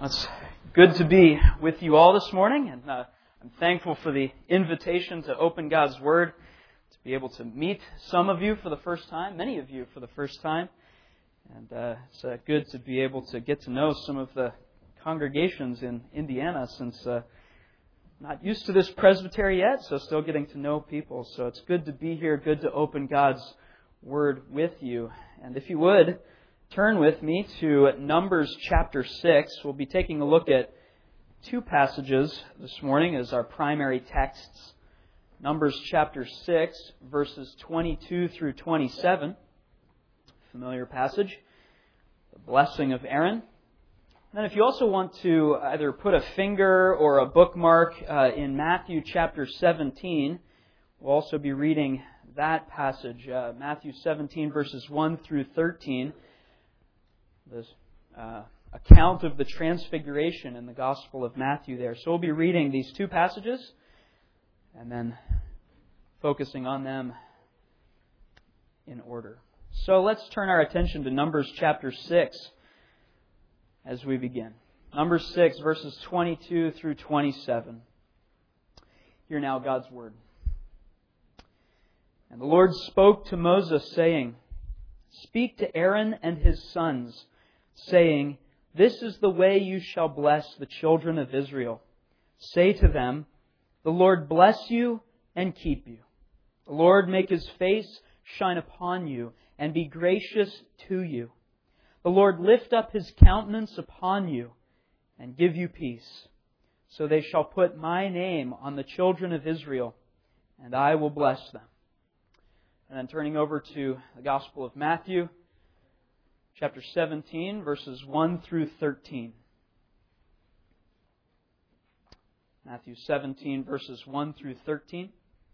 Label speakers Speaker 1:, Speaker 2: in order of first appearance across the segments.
Speaker 1: It's good to be with you all this morning, and I'm thankful for the invitation to open God's Word, to be able to meet some of you for the first time, many of you for the first time, and it's good to be able to get to know some of the congregations in Indiana, since not used to this presbytery yet, so still getting to know people. So it's good to be here, good to open God's Word with you. And if you would, turn with me to Numbers chapter 6. We'll be taking a look at two passages this morning as our primary texts. Numbers chapter 6, verses 22 through 27. Familiar passage. The blessing of Aaron. And then if you also want to either put a finger or a bookmark in Matthew chapter 17, we'll also be reading that passage, Matthew 17, verses 1 through 13. This account of the Transfiguration in the Gospel of Matthew there. So we'll be reading these two passages and then focusing on them in order. So let's turn our attention to Numbers chapter 6 as we begin. Numbers 6, verses 22 through 27. Hear now God's Word. And the Lord spoke to Moses, saying, "Speak to Aaron and his sons, saying, This is the way you shall bless the children of Israel. Say to them, The Lord bless you and keep you. The Lord make His face shine upon you and be gracious to you. The Lord lift up His countenance upon you and give you peace. So they shall put my name on the children of Israel, and I will bless them." And then turning over to the Gospel of Matthew, chapter 17, verses 1 through 13. Matthew 17, verses 1 through 13.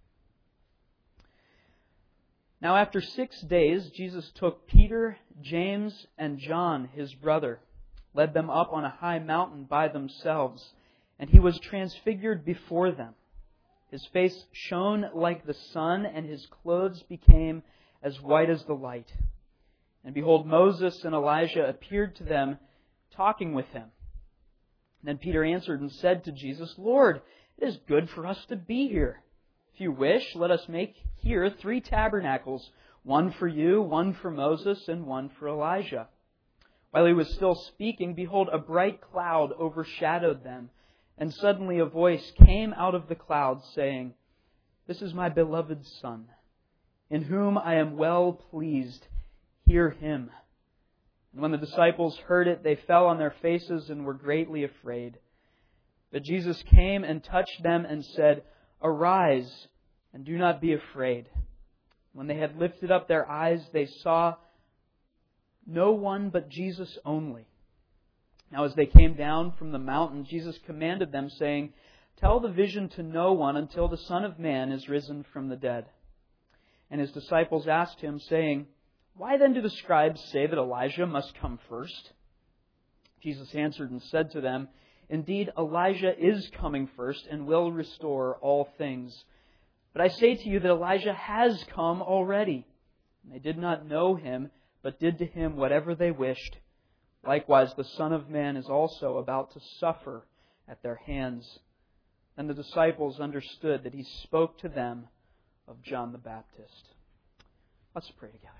Speaker 1: Now after 6 days, Jesus took Peter, James, and John, his brother, led them up on a high mountain by themselves, and He was transfigured before them. His face shone like the sun, and His clothes became as white as the light. And behold, Moses and Elijah appeared to them, talking with Him. Then Peter answered and said to Jesus, "Lord, it is good for us to be here. If you wish, let us make here 3 tabernacles, one for you, one for Moses, and one for Elijah." While he was still speaking, behold, a bright cloud overshadowed them, and suddenly a voice came out of the cloud, saying, "This is my beloved Son, in whom I am well pleased. Hear Him." And when the disciples heard it, they fell on their faces and were greatly afraid. But Jesus came and touched them and said, "Arise, and do not be afraid." When they had lifted up their eyes, they saw no one but Jesus only. Now as they came down from the mountain, Jesus commanded them, saying, "Tell the vision to no one until the Son of Man is risen from the dead." And His disciples asked Him, saying, "Why then do the scribes say that Elijah must come first?" Jesus answered and said to them, "Indeed, Elijah is coming first and will restore all things. But I say to you that Elijah has come already. And they did not know him, but did to him whatever they wished. Likewise, the Son of Man is also about to suffer at their hands." Then the disciples understood that He spoke to them of John the Baptist. Let's pray together.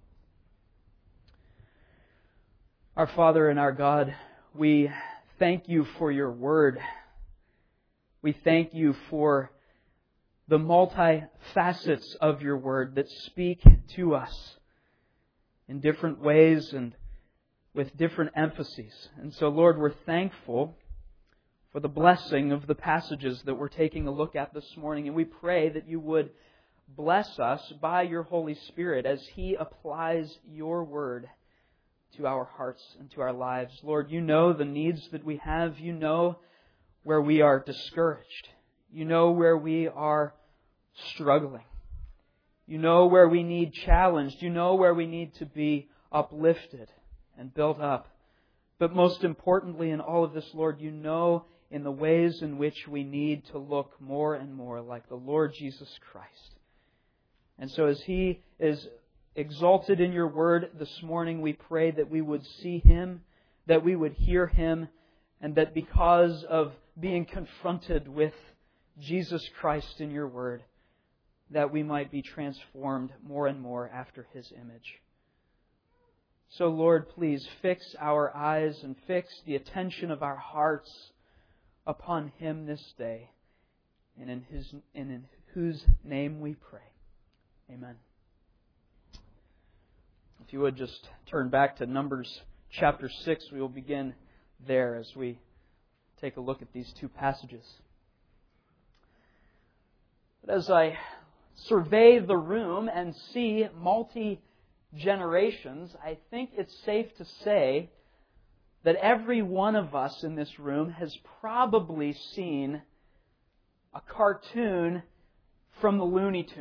Speaker 1: Our Father and our God, we thank You for Your Word. We thank You for the multi-facets of Your Word that speak to us in different ways and with different emphases. And so, Lord, we're thankful for the blessing of the passages that we're taking a look at this morning. And we pray that You would bless us by Your Holy Spirit as He applies Your Word to our hearts and to our lives. Lord, You know the needs that we have. You know where we are discouraged. You know where we are struggling. You know where we need challenged. You know where we need to be uplifted and built up. But most importantly in all of this, Lord, You know in the ways in which we need to look more and more like the Lord Jesus Christ. And so as He is exalted in Your Word this morning, we pray that we would see Him, that we would hear Him, and that because of being confronted with Jesus Christ in your Word, that we might be transformed more and more after His image. So, Lord, please fix our eyes and fix the attention of our hearts upon Him this day, and in whose name we pray. Amen. If you would just turn back to Numbers chapter 6, we will begin there as we take a look at these two passages. But as I survey the room and see multi-generations, I think it's safe to say that every one of us in this room has probably seen a cartoon from the Looney Tunes.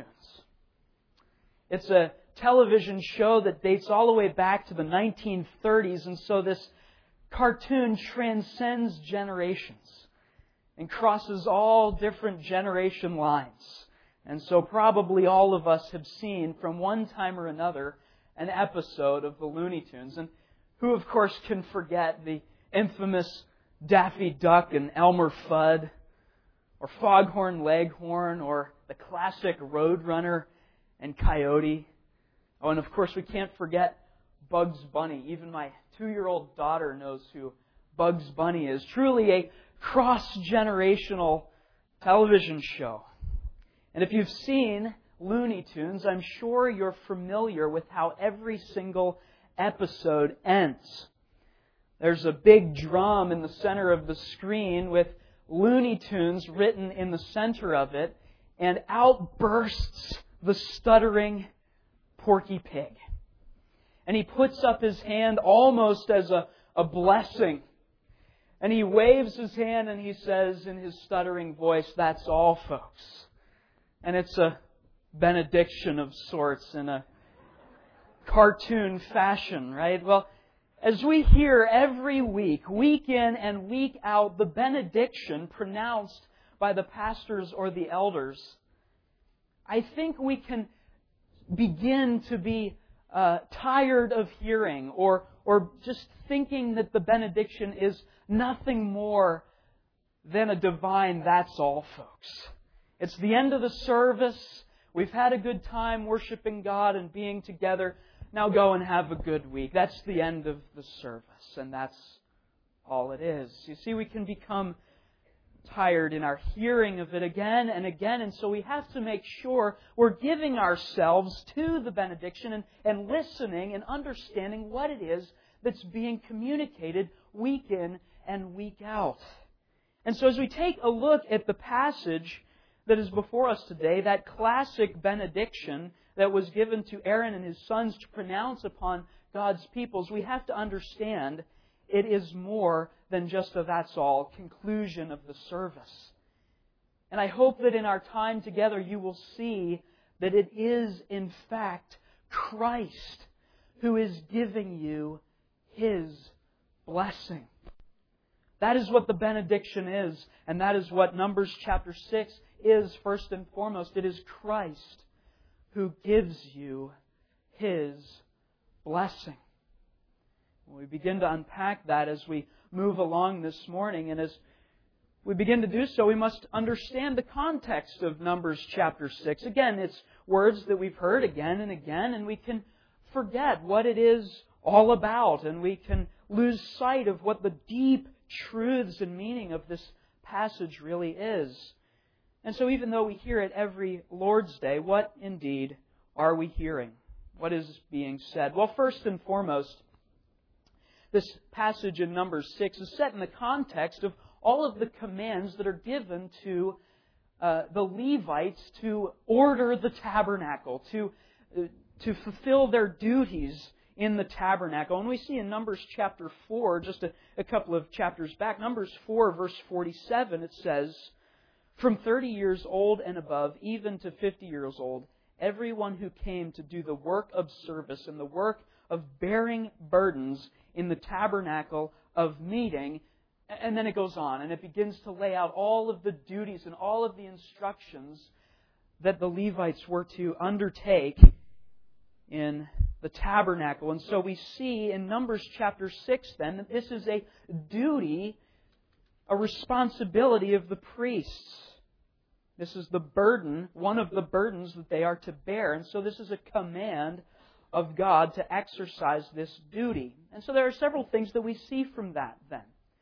Speaker 1: It's a television show that dates all the way back to the 1930s, and so this cartoon transcends generations and crosses all different generation lines. And so probably all of us have seen, from one time or another, an episode of the Looney Tunes. And who, of course, can forget the infamous Daffy Duck and Elmer Fudd, or Foghorn Leghorn, or the classic Roadrunner and Coyote. Oh, and of course we can't forget Bugs Bunny. Even my 2-year-old daughter knows who Bugs Bunny is. Truly a cross-generational television show. And if you've seen Looney Tunes, I'm sure you're familiar with how every single episode ends. There's a big drum in the center of the screen with Looney Tunes written in the center of it, and out bursts the stuttering Porky Pig. And he puts up his hand almost as a blessing. And he waves his hand and he says in his stuttering voice, "That's all, folks." And it's a benediction of sorts in a cartoon fashion, right? Well, as we hear every week, week in and week out, the benediction pronounced by the pastors or the elders, I think we can begin to be tired of hearing or just thinking that the benediction is nothing more than a divine "that's all, folks." It's the end of the service. We've had a good time worshiping God and being together. Now go and have a good week. That's the end of the service, and that's all it is. You see, we can become tired in our hearing of it again and again, and so we have to make sure we're giving ourselves to the benediction and listening and understanding what it is that's being communicated week in and week out. And so as we take a look at the passage that is before us today, that classic benediction that was given to Aaron and his sons to pronounce upon God's peoples, we have to understand it is more than just a "that's all" conclusion of the service. And I hope that in our time together you will see that it is in fact Christ who is giving you His blessing. That is what the benediction is, and that is what Numbers chapter 6 is first and foremost. It is Christ who gives you His blessing. We begin to unpack that as we move along this morning, and as we begin to do so, we must understand the context of Numbers chapter 6. Again, it's words that we've heard again and again, and we can forget what it is all about, and we can lose sight of what the deep truths and meaning of this passage really is. And so even though we hear it every Lord's Day, what indeed are we hearing? What is being said? Well, first and foremost, this passage in Numbers 6 is set in the context of all of the commands that are given to the Levites to order the tabernacle, to fulfill their duties in the tabernacle. And we see in Numbers chapter 4, just a couple of chapters back, Numbers 4 verse 47, it says, "From 30 years old and above, even to 50 years old, everyone who came to do the work of service and the work of bearing burdens in the tabernacle of meeting," and then it goes on, and it begins to lay out all of the duties and all of the instructions that the Levites were to undertake in the tabernacle. And so we see in Numbers chapter 6 then that this is a duty a responsibility of the priests. This is the burden, one of the burdens that they are to bear. And so this is a command of God to exercise this duty. And so there are several things that we see from that then.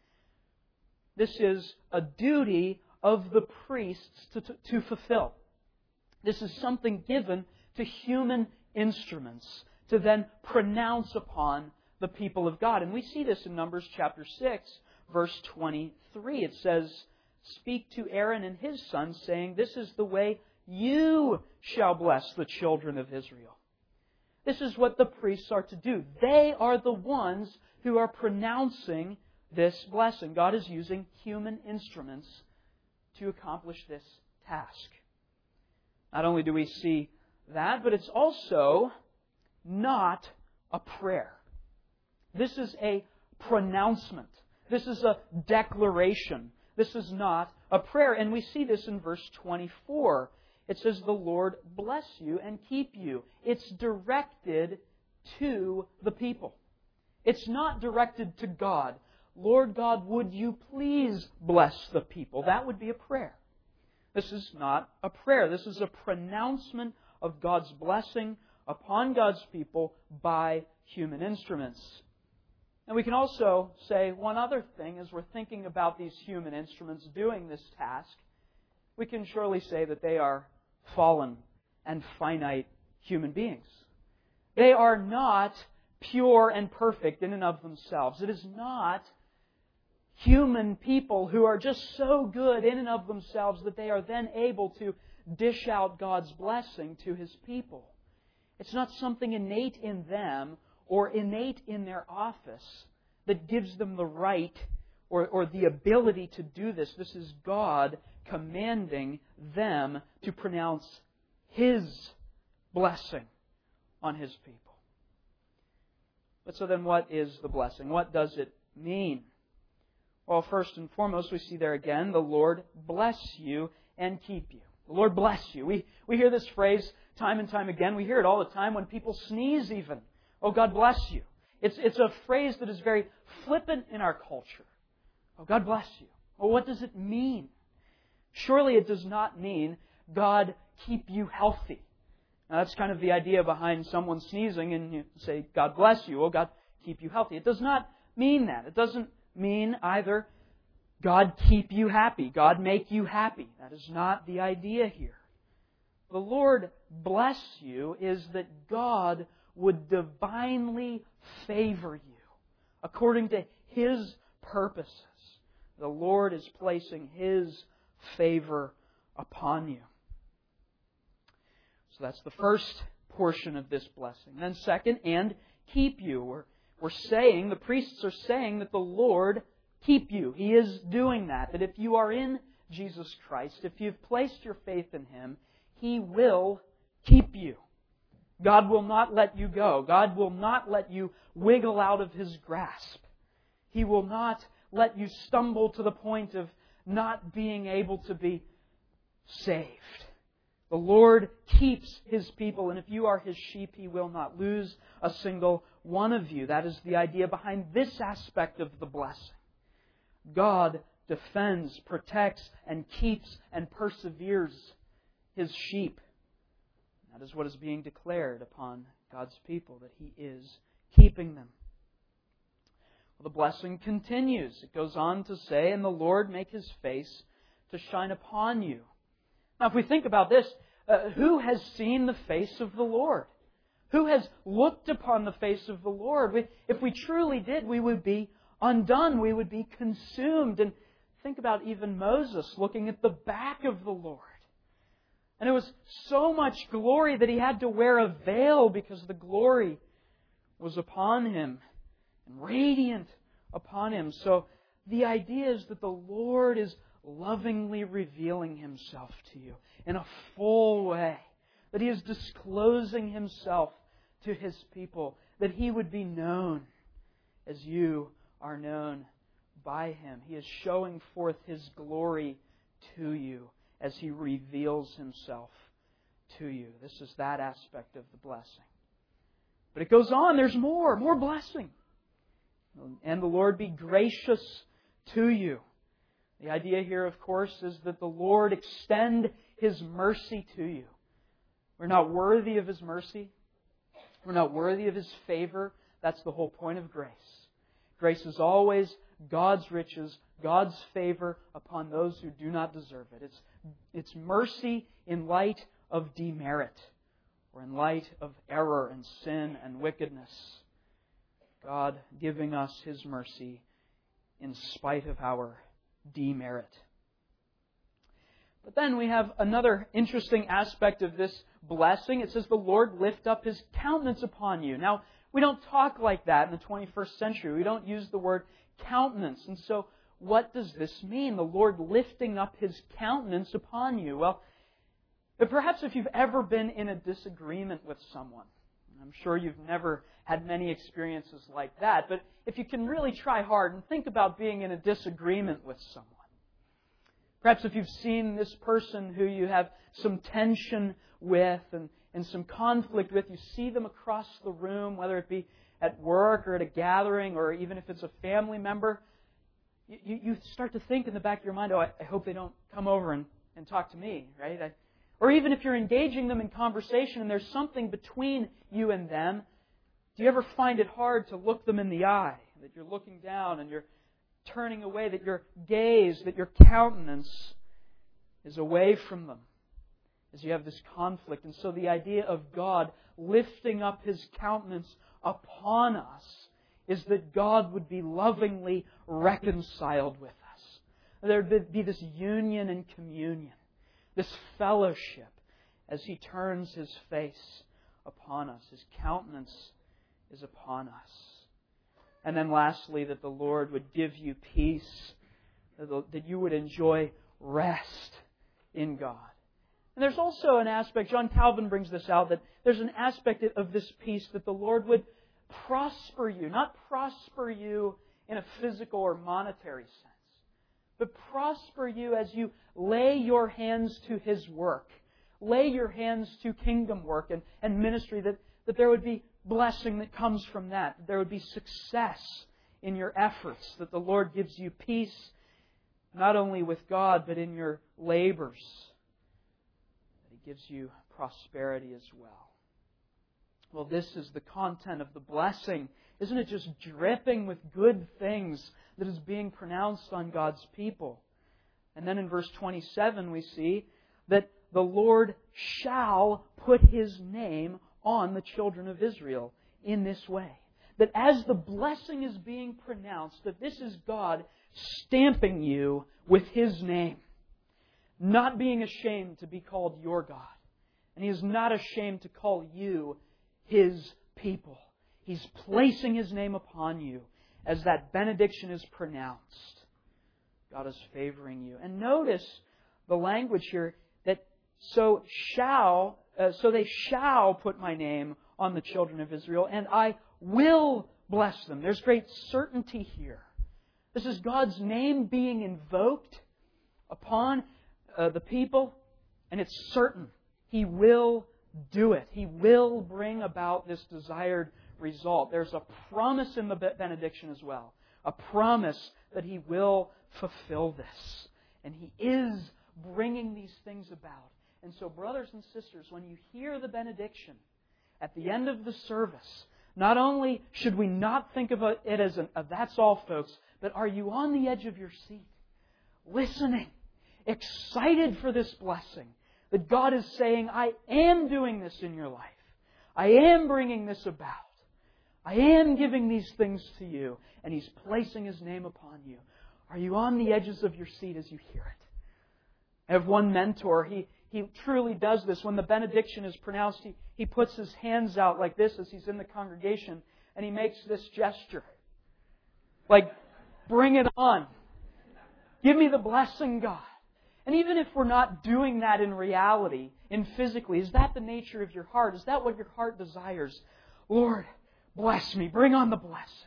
Speaker 1: This is a duty of the priests to fulfill. This is something given to human instruments to then pronounce upon the people of God. And we see this in Numbers chapter 6, verse 23. It says, "Speak to Aaron and his sons, saying, 'This is the way you shall bless the children of Israel.'" This is what the priests are to do. They are the ones who are pronouncing this blessing. God is using human instruments to accomplish this task. Not only do we see that, but it's also not a prayer. This is a pronouncement. This is a declaration. This is not a prayer. And we see this in verse 24. It says, "The Lord bless you and keep you." It's directed to the people. It's not directed to God. "Lord God, would you please bless the people?" That would be a prayer. This is not a prayer. This is a pronouncement of God's blessing upon God's people by human instruments. And we can also say one other thing as we're thinking about these human instruments doing this task. We can surely say that they are fallen and finite human beings. They are not pure and perfect in and of themselves. It is not human people who are just so good in and of themselves that they are then able to dish out God's blessing to His people. It's not something innate in them or innate in their office that gives them the right or the ability to do this. This is God commanding them to pronounce His blessing on His people. But so then what is the blessing? What does it mean? Well, first and foremost, we see there again, the Lord bless you and keep you. The Lord bless you. We hear this phrase time and time again. We hear it all the time when people sneeze even. Oh, God bless you. It's a phrase that is very flippant in our culture. Oh, God bless you. Well, what does it mean? Surely it does not mean God keep you healthy. Now, that's kind of the idea behind someone sneezing and you say, God bless you. Oh, God keep you healthy. It does not mean that. It doesn't mean either God keep you happy, God make you happy. That is not the idea here. The Lord bless you is that God would divinely favor you according to His purposes. The Lord is placing His favor upon you. So that's the first portion of this blessing. Then second, and keep you. We're saying, the priests are saying that the Lord keep you. He is doing that. That if you are in Jesus Christ, if you've placed your faith in Him, He will keep you. God will not let you go. God will not let you wiggle out of His grasp. He will not let you stumble to the point of not being able to be saved. The Lord keeps His people, and if you are His sheep, He will not lose a single one of you. That is the idea behind this aspect of the blessing. God defends, protects, and keeps and perseveres His sheep. That is what is being declared upon God's people, that He is keeping them. Well, the blessing continues. It goes on to say, "And the Lord make His face to shine upon you." Now, if we think about this, who has seen the face of the Lord? Who has looked upon the face of the Lord? If we truly did, we would be undone. We would be consumed. And think about even Moses looking at the back of the Lord. And it was so much glory that he had to wear a veil because the glory was upon him and radiant upon him. So the idea is that the Lord is lovingly revealing Himself to you in a full way. That He is disclosing Himself to His people. That He would be known as you are known by Him. He is showing forth His glory to you as He reveals Himself to you. This is that aspect of the blessing. But it goes on. There's more blessing. "And the Lord be gracious to you." The idea here, of course, is that the Lord extend His mercy to you. We're not worthy of His mercy. We're not worthy of His favor. That's the whole point of grace. Grace is always God's riches, God's favor upon those who do not deserve it. It's mercy in light of demerit, or in light of error and sin and wickedness. God giving us His mercy in spite of our demerit. But then we have another interesting aspect of this blessing. It says, the Lord lift up His countenance upon you. Now, we don't talk like that in the 21st century. We don't use the word countenance. And so, what does this mean? The Lord lifting up His countenance upon you. Well, but perhaps if you've ever been in a disagreement with someone, I'm sure you've never had many experiences like that, but if you can really try hard and think about being in a disagreement with someone, perhaps if you've seen this person who you have some tension with and some conflict with, you see them across the room, whether it be at work or at a gathering or even if it's a family member, you start to think in the back of your mind, I hope they don't come over and talk to me, right? Or even if you're engaging them in conversation and there's something between you and them, do you ever find it hard to look them in the eye? That you're looking down and you're turning away, that your gaze, that your countenance is away from them as you have this conflict. And so the idea of God lifting up His countenance upon us is that God would be lovingly reconciled with us. There would be this union and communion, this fellowship as He turns His face upon us. His countenance is upon us. And then lastly, that the Lord would give you peace, that you would enjoy rest in God. And there's also an aspect, John Calvin brings this out, that there's an aspect of this peace that the Lord would prosper you, not prosper you in a physical or monetary sense, but prosper you as you lay your hands to His work, lay your hands to kingdom work and ministry, that there would be blessing that comes from that there would be success in your efforts, that the Lord gives you peace not only with God but in your labors, that He gives you prosperity as well. Well, this is the content of the blessing. Isn't it just dripping with good things that is being pronounced on God's people? And then in verse 27 we see that the Lord shall put His name on the children of Israel in this way. That as the blessing is being pronounced, that this is God stamping you with His name. Not being ashamed to be called your God. And He is not ashamed to call you His people. He's placing His name upon you as that benediction is pronounced. God is favoring you. And notice the language here that so they shall put my name on the children of Israel, and I will bless them. There's great certainty here. This is God's name being invoked upon the people, and it's certain. He will do it. He will bring about this desired result. There's a promise in the benediction as well. A promise that He will fulfill this. And He is bringing these things about. And so, brothers and sisters, when you hear the benediction at the end of the service, not only should we not think of it as that's all, folks, but are you on the edge of your seat, listening, excited for this blessing, that God is saying, I am doing this in your life. I am bringing this about. I am giving these things to you, and He's placing His name upon you. Are you on the edges of your seat as you hear it? I have one mentor. He truly does this. When the benediction is pronounced, he puts his hands out like this as he's in the congregation, and he makes this gesture. Like, bring it on. Give me the blessing, God. And even if we're not doing that in reality, in physically, is that the nature of your heart? Is that what your heart desires? Lord, bless me. Bring on the blessing.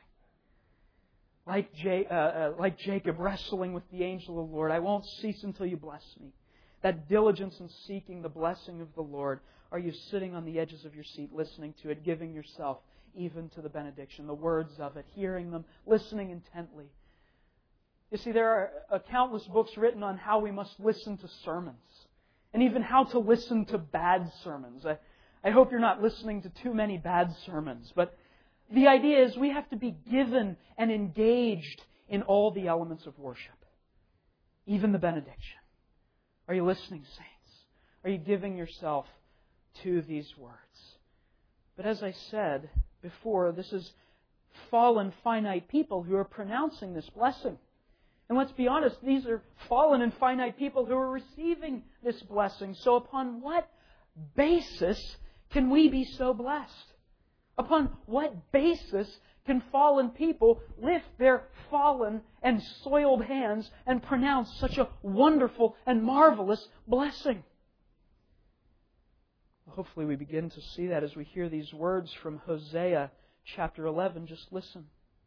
Speaker 1: Like Jacob wrestling with the angel of the Lord, I won't cease until you bless me. That diligence in seeking the blessing of the Lord. Are you sitting on the edges of your seat, listening to it, giving yourself even to the benediction, the words of it, hearing them, listening intently? You see, there are countless books written on how we must listen to sermons, and even how to listen to bad sermons. I hope you're not listening to too many bad sermons, but the idea is we have to be given and engaged in all the elements of worship, even the benediction. Are you listening, saints? Are you giving yourself to these words? But as I said before, this is fallen, finite people who are pronouncing this blessing. And let's be honest, these are fallen and finite people who are receiving this blessing. So upon what basis can we be so blessed? Upon what basis can fallen people lift their fallen and soiled hands and pronounce such a wonderful and marvelous blessing? Hopefully we begin to see that as we hear these words from Hosea chapter 11. Just listen.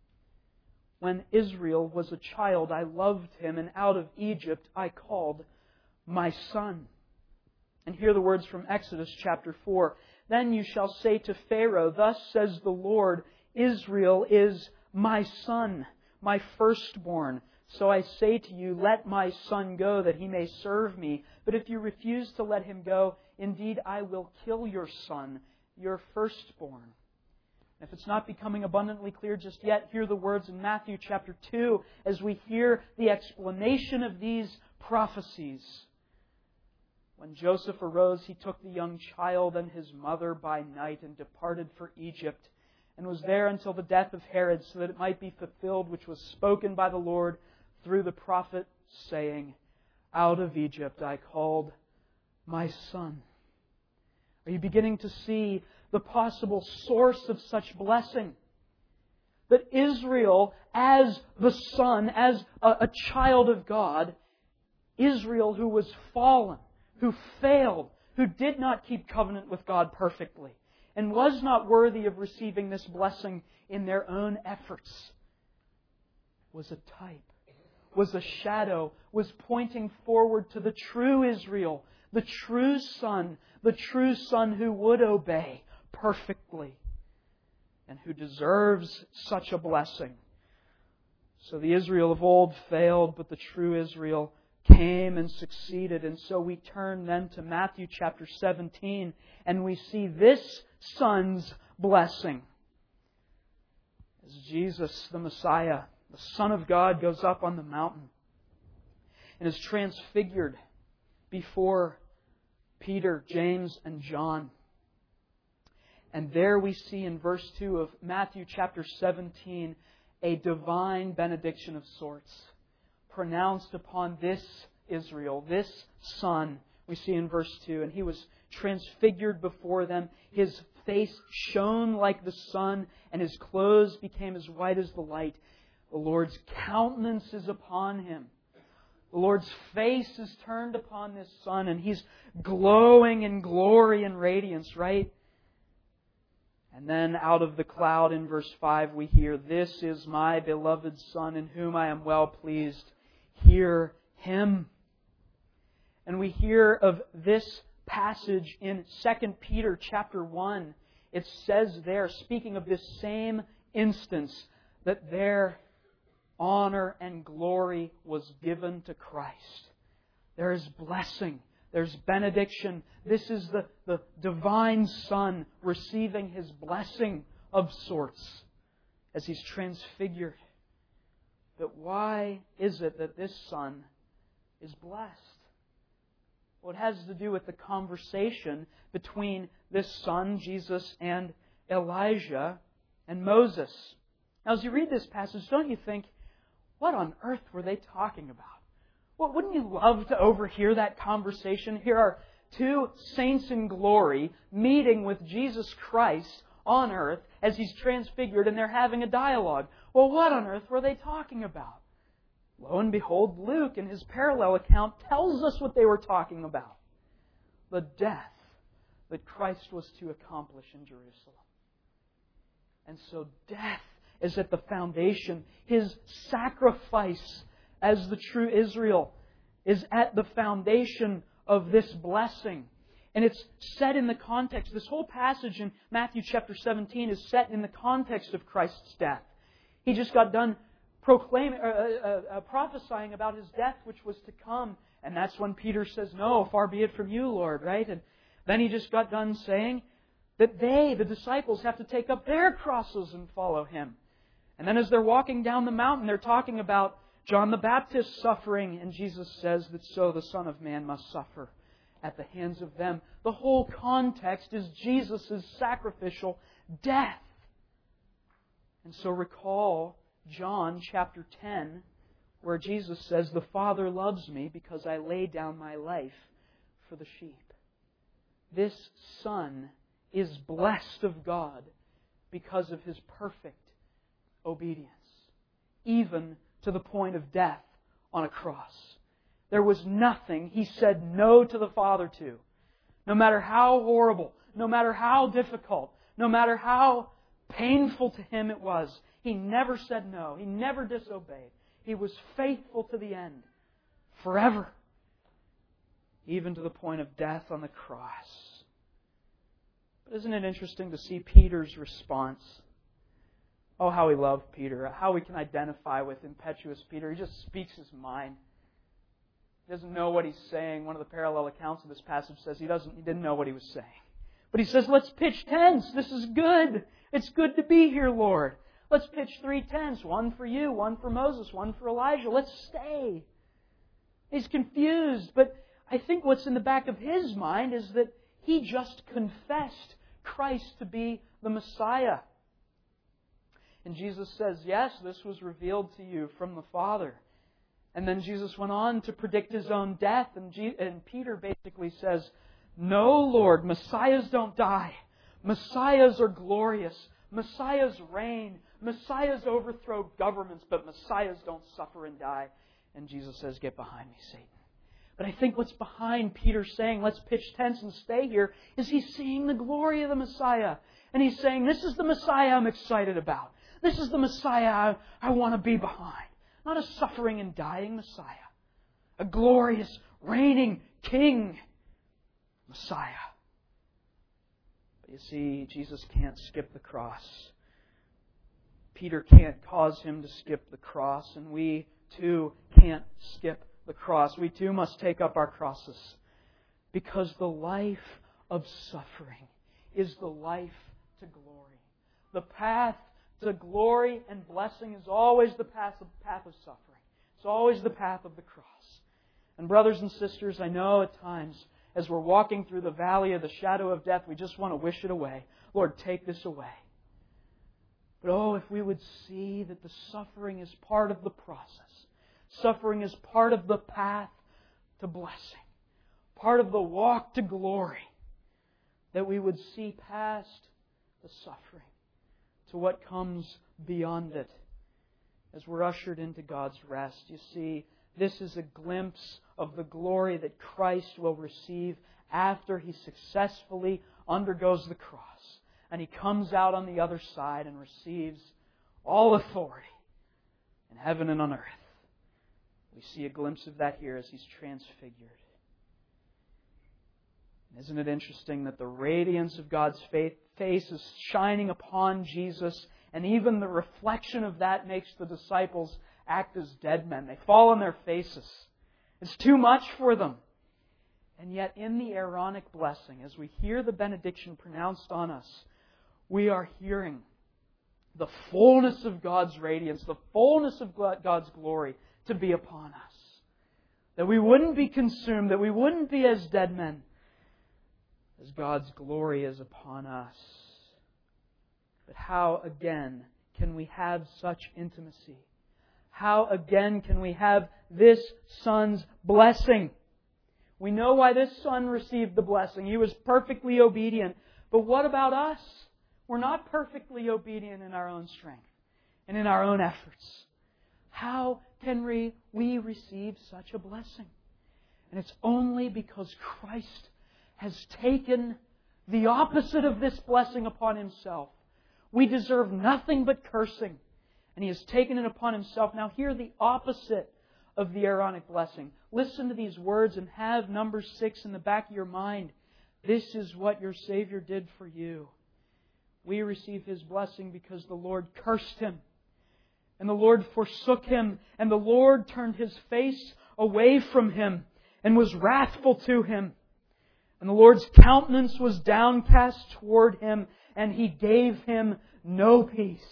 Speaker 1: When Israel was a child, I loved him, and out of Egypt I called my son. And hear the words from Exodus chapter 4. Then you shall say to Pharaoh, thus says the Lord, Israel is my son, my firstborn. So I say to you, let my son go, that he may serve me. But if you refuse to let him go, indeed I will kill your son, your firstborn. If it's not becoming abundantly clear just yet, hear the words in Matthew chapter 2 as we hear the explanation of these prophecies. When Joseph arose, he took the young child and his mother by night and departed for Egypt, and was there until the death of Herod, so that it might be fulfilled which was spoken by the Lord through the prophet, saying, out of Egypt I called my son. Are you beginning to see the possible source of such blessing? That Israel, as the son, as a child of God, Israel who was fallen, who failed, who did not keep covenant with God perfectly, and was not worthy of receiving this blessing in their own efforts, was a type, was a shadow, was pointing forward to the true Israel, the true son who would obey perfectly and who deserves such a blessing. So the Israel of old failed, but the true Israel came and succeeded. And so we turn then to Matthew chapter 17 and we see this son's blessing. As Jesus, the Messiah, the Son of God, goes up on the mountain and is transfigured before Peter, James, and John. And there we see in verse 2 of Matthew chapter 17 a divine benediction of sorts pronounced upon this Israel, this son. We see in verse 2, and he was transfigured before them. His face shone like the sun, and his clothes became as white as the light. The Lord's countenance is upon him. The Lord's face is turned upon this son, and he's glowing in glory and radiance, right? And then out of the cloud in verse 5 we hear, this is my beloved Son in whom I am well pleased. Hear Him. And we hear of this passage in 2 Peter chapter 1. It says there, speaking of this same instance, that their honor and glory was given to Christ. There is blessing. There's benediction. This is the divine Son receiving His blessing of sorts as He's transfigured. But why is it that this Son is blessed? Well, it has to do with the conversation between this Son, Jesus, and Elijah and Moses. Now, as you read this passage, don't you think, what on earth were they talking about? Well, wouldn't you love to overhear that conversation? Here are two saints in glory meeting with Jesus Christ on earth as He's transfigured, and they're having a dialogue. Well, what on earth were they talking about? Lo and behold, Luke, in his parallel account, tells us what they were talking about. The death that Christ was to accomplish in Jerusalem. And so death is at the foundation. His sacrifice as the true Israel is at the foundation of this blessing. And it's set in the context. This whole passage in Matthew chapter 17 is set in the context of Christ's death. He just got done prophesying about His death which was to come. And that's when Peter says, "No, far be it from you, Lord," right? And then he just got done saying that the disciples, have to take up their crosses and follow Him. And then as they're walking down the mountain, they're talking about John the Baptist suffering, and Jesus says that so the Son of Man must suffer at the hands of them. The whole context is Jesus' sacrificial death. And so recall John chapter 10, where Jesus says, "The Father loves me because I lay down my life for the sheep." This Son is blessed of God because of His perfect obedience, even to the point of death on a cross. There was nothing He said no to the Father to. No matter how horrible, no matter how difficult, no matter how painful to Him it was, He never said no. He never disobeyed. He was faithful to the end, forever, even to the point of death on the cross. But isn't it interesting to see Peter's response? Oh, how we love Peter. How we can identify with impetuous Peter. He just speaks his mind. He doesn't know what he's saying. One of the parallel accounts of this passage says he didn't know what he was saying. But he says, "Let's pitch tents. This is good. It's good to be here, Lord. Let's pitch 3 tents. One for you, one for Moses, one for Elijah. Let's stay." He's confused. But I think what's in the back of his mind is that he just confessed Christ to be the Messiah. And Jesus says, "Yes, this was revealed to you from the Father." And then Jesus went on to predict His own death. And Peter basically says, "No, Lord, Messiahs don't die. Messiahs are glorious. Messiahs reign. Messiahs overthrow governments, but Messiahs don't suffer and die." And Jesus says, "Get behind me, Satan." But I think what's behind Peter saying, "Let's pitch tents and stay here," is he's seeing the glory of the Messiah. And he's saying, "This is the Messiah I'm excited about. This is the Messiah I want to be behind. Not a suffering and dying Messiah. A glorious, reigning King Messiah." But you see, Jesus can't skip the cross. Peter can't cause Him to skip the cross. And we too can't skip the cross. We too must take up our crosses. Because the life of suffering is the life to glory. The path to glory and blessing is always the path of suffering. It's always the path of the cross. And brothers and sisters, I know at times, as we're walking through the valley of the shadow of death, we just want to wish it away. Lord, take this away. But oh, if we would see that the suffering is part of the process. Suffering is part of the path to blessing. Part of the walk to glory. That we would see past the suffering to what comes beyond it as we're ushered into God's rest. You see, this is a glimpse of the glory that Christ will receive after He successfully undergoes the cross. And He comes out on the other side and receives all authority in heaven and on earth. We see a glimpse of that here as He's transfigured. Isn't it interesting that the radiance of God's face is shining upon Jesus, and even the reflection of that makes the disciples act as dead men. They fall on their faces. It's too much for them. And yet in the Aaronic blessing, as we hear the benediction pronounced on us, we are hearing the fullness of God's radiance, the fullness of God's glory to be upon us. That we wouldn't be consumed, that we wouldn't be as dead men, as God's glory is upon us. But how again can we have such intimacy? How again can we have this Son's blessing? We know why this Son received the blessing. He was perfectly obedient. But what about us? We're not perfectly obedient in our own strength and in our own efforts. How can we receive such a blessing? And it's only because Christ has taken the opposite of this blessing upon Himself. We deserve nothing but cursing. And He has taken it upon Himself. Now hear the opposite of the Aaronic blessing. Listen to these words and have number 6 in the back of your mind. This is what your Savior did for you. We receive His blessing because the Lord cursed Him. And the Lord forsook him, and the Lord turned His face away from him, and was wrathful to him. And the Lord's countenance was downcast toward him, and He gave him no peace.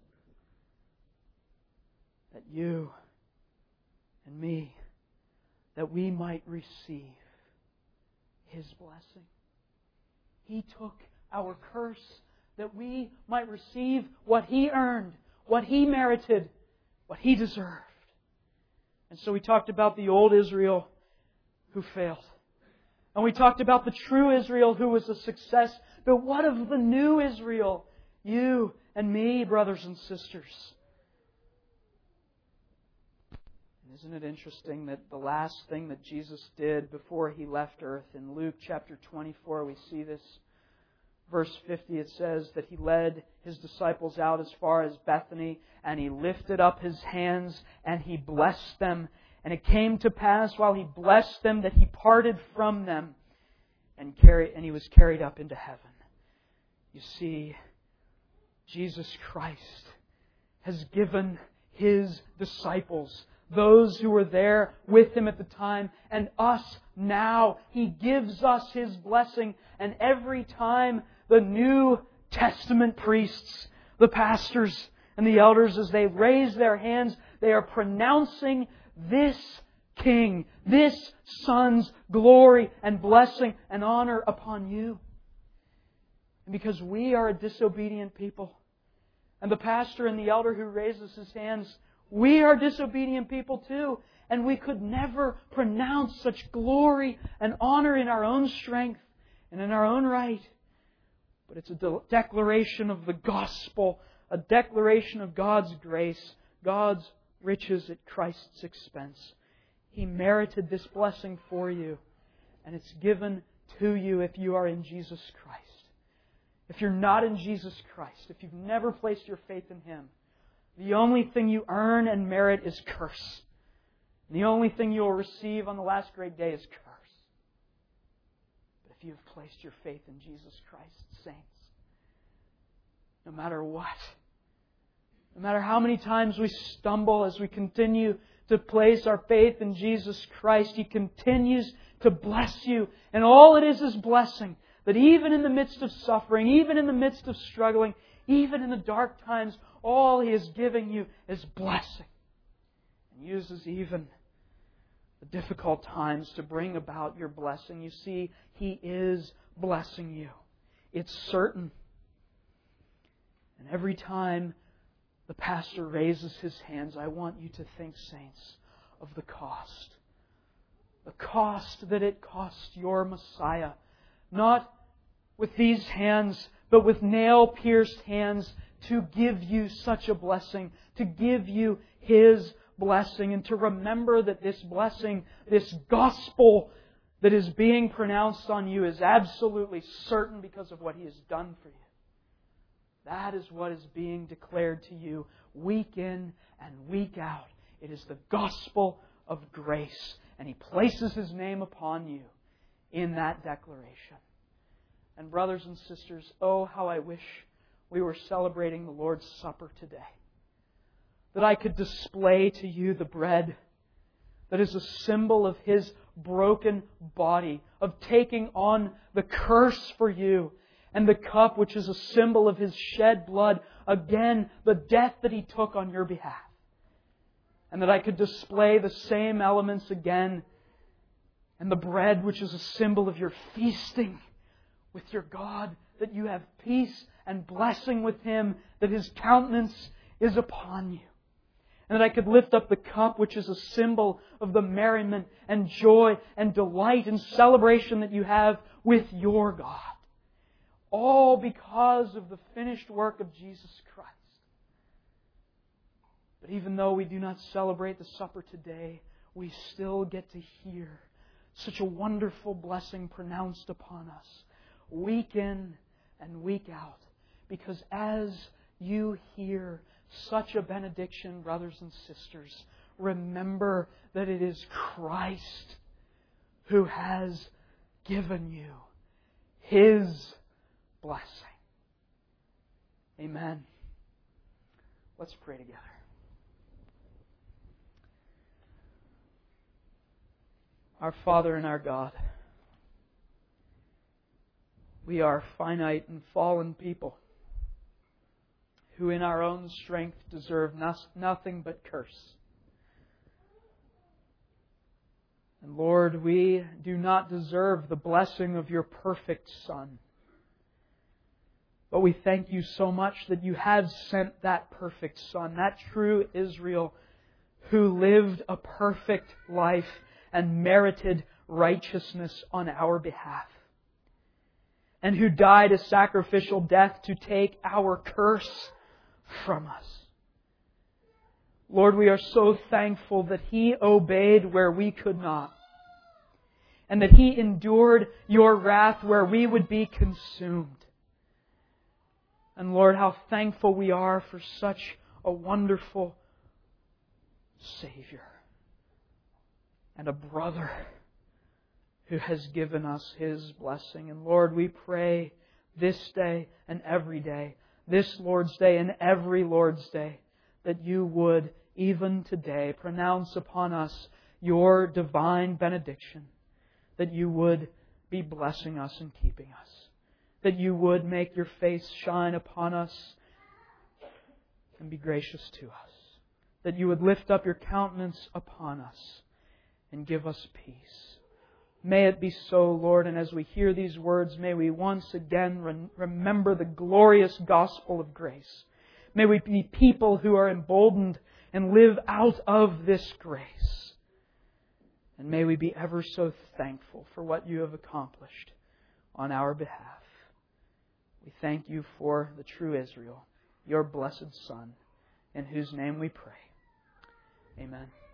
Speaker 1: That you and me, that we might receive His blessing. He took our curse that we might receive what He earned, what He merited, what He deserved. And so we talked about the old Israel who failed. And we talked about the true Israel who was a success. But what of the new Israel? You and me, brothers and sisters. Isn't it interesting that the last thing that Jesus did before He left earth, in Luke chapter 24, we see this. Verse 50, it says that He led His disciples out as far as Bethany, and He lifted up His hands and He blessed them. And it came to pass while He blessed them that He parted from them and He was carried up into heaven. You see, Jesus Christ has given His disciples, those who were there with Him at the time, and us now. He gives us His blessing. And every time the New Testament priests, the pastors and the elders, as they raise their hands, they are pronouncing this King, this Son's glory and blessing and honor upon you. And because we are a disobedient people, and the pastor and the elder who raises his hands, we are disobedient people too. And we could never pronounce such glory and honor in our own strength and in our own right. But it's a declaration of the gospel, a declaration of God's grace, God's riches at Christ's expense. He merited this blessing for you, and it's given to you if you are in Jesus Christ. If you're not in Jesus Christ, if you've never placed your faith in Him, the only thing you earn and merit is curse. And the only thing you will receive on the last great day is curse. But if you have placed your faith in Jesus Christ, saints, no matter what, no matter how many times we stumble as we continue to place our faith in Jesus Christ, He continues to bless you. And all it is blessing. That even in the midst of suffering, even in the midst of struggling, even in the dark times, all He is giving you is blessing. And uses even the difficult times to bring about your blessing. You see, He is blessing you. It's certain. And every time the pastor raises his hands, I want you to think, saints, of the cost. The cost that it cost your Messiah. Not with these hands, but with nail-pierced hands, to give you such a blessing, to give you His blessing, and to remember that this blessing, this gospel that is being pronounced on you is absolutely certain because of what He has done for you. That is what is being declared to you week in and week out. It is the gospel of grace. And He places His name upon you in that declaration. And brothers and sisters, oh, how I wish we were celebrating the Lord's Supper today. That I could display to you the bread that is a symbol of His broken body, of taking on the curse for you, and the cup which is a symbol of His shed blood, again, the death that He took on your behalf. And that I could display the same elements again, and the bread which is a symbol of your feasting with your God, that you have peace and blessing with Him, that His countenance is upon you. And that I could lift up the cup which is a symbol of the merriment and joy and delight and celebration that you have with your God. All because of the finished work of Jesus Christ. But even though we do not celebrate the supper today, we still get to hear such a wonderful blessing pronounced upon us, week in and week out. Because as you hear such a benediction, brothers and sisters, remember that it is Christ who has given you His blessing. Amen. Let's pray together. Our Father and our God, we are finite and fallen people who in our own strength deserve nothing but curse. And Lord, we do not deserve the blessing of Your perfect Son. But we thank You so much that You have sent that perfect Son, that true Israel, who lived a perfect life and merited righteousness on our behalf, and who died a sacrificial death to take our curse from us. Lord, we are so thankful that He obeyed where we could not, and that He endured Your wrath where we would be consumed. And Lord, how thankful we are for such a wonderful Savior and a brother who has given us His blessing. And Lord, we pray this day and every day, this Lord's Day and every Lord's Day, that You would, even today, pronounce upon us Your divine benediction, that You would be blessing us and keeping us, that You would make Your face shine upon us and be gracious to us, that You would lift up Your countenance upon us and give us peace. May it be so, Lord, and as we hear these words, may we once again remember the glorious gospel of grace. May we be people who are emboldened and live out of this grace. And may we be ever so thankful for what You have accomplished on our behalf. We thank You for the true Israel, Your blessed Son, in whose name we pray. Amen.